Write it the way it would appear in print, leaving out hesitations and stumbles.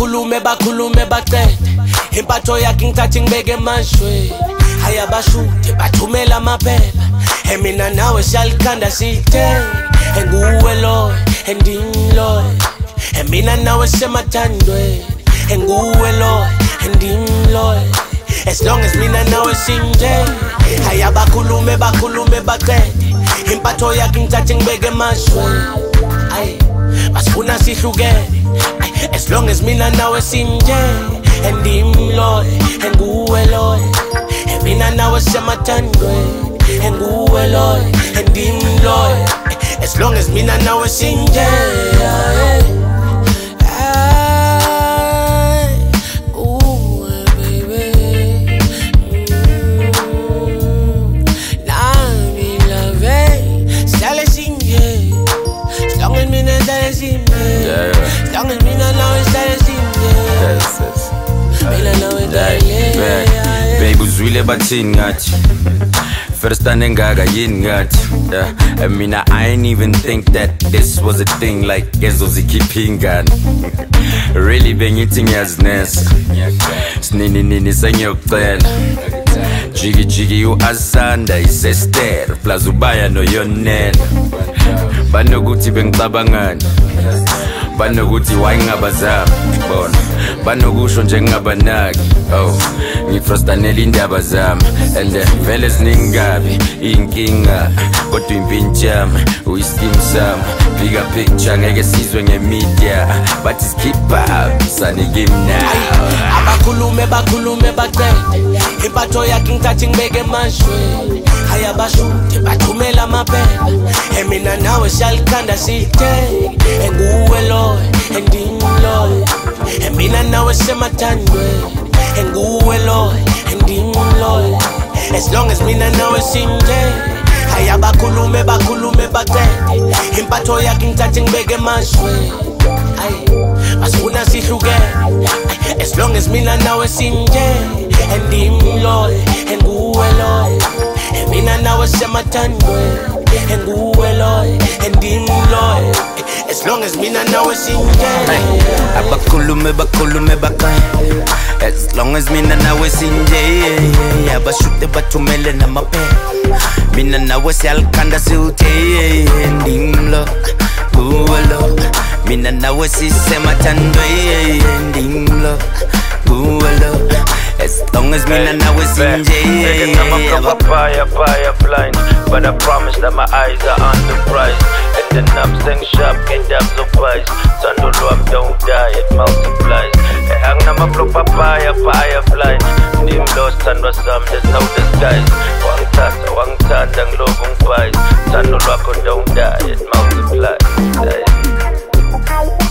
bakhulume baqede impatho yakhe ngithathe ngibeke emashwe ayabashude bathumela amaphepha mina nawe siyalikhanda sithe nguwe lo endimlo mina nawe semathandwe nguwe lo endimlo as long as mina nawe sinje ayabakhulume baqede impatho yakhe ngithathe ngibeke emashwe basifuna sihlukene as long as mina nawe sinje endimlo nguwe lo mina nawe semathandwe nguwe lo endimlo as long as mina nawe sinje Baby uzwile bathini ngathi first time engaka yini ngathi I mean I ain't even think that this was a thing like ezo zikhipha ingane really bengithi ngiyazinesa sinini sengiyokucela jiki u-Asanda isester plus ubaya noyonela banokuthi bengicabangani banokuthi wayengabazami bona banokusho nje ngingabanaki ngifrostanela indaba zami and vele ziningabi inkinga kodwa impintshi yami uyiskim sami bigger picture ngeke sizwe ngemedia but is keep up sanike now bakhulume baqede impatho yakhe ngithathe ngibeke emashwe ayabashude bathumela amaphepha mina nawe siyalikhanda sithe nguwe lo endimlo mina nawe semathandwe nguwe lo endimlo as long as mina nawe sinje ayabakhulume baqede impatho yakhe ngithathe ngibeke emashwe basifuna sihlukene as long as mina nawe sinje endimlo nguwe lo mina nawe semathandwe nguwe lo endimlo as long as mina nawe sinje abakhulume baqede as long as mina nawe sinje abashude bathumele namaphepha mina nawe siyalikhanda siwuthe endimlo nguwe lo mina nawe sisemathandwe endimlo nguwe lo as long as me and now is in jail. I'm a fire blind, but I promise that my eyes are on the prize. And then I'm staying sharp, get up so fast. Sandolo, don't die, it multiplies. I'm a fire blind. Dim lost and was some, there's no disguise. One tat, and love on fire. Sandolo, don't die, it multiplies.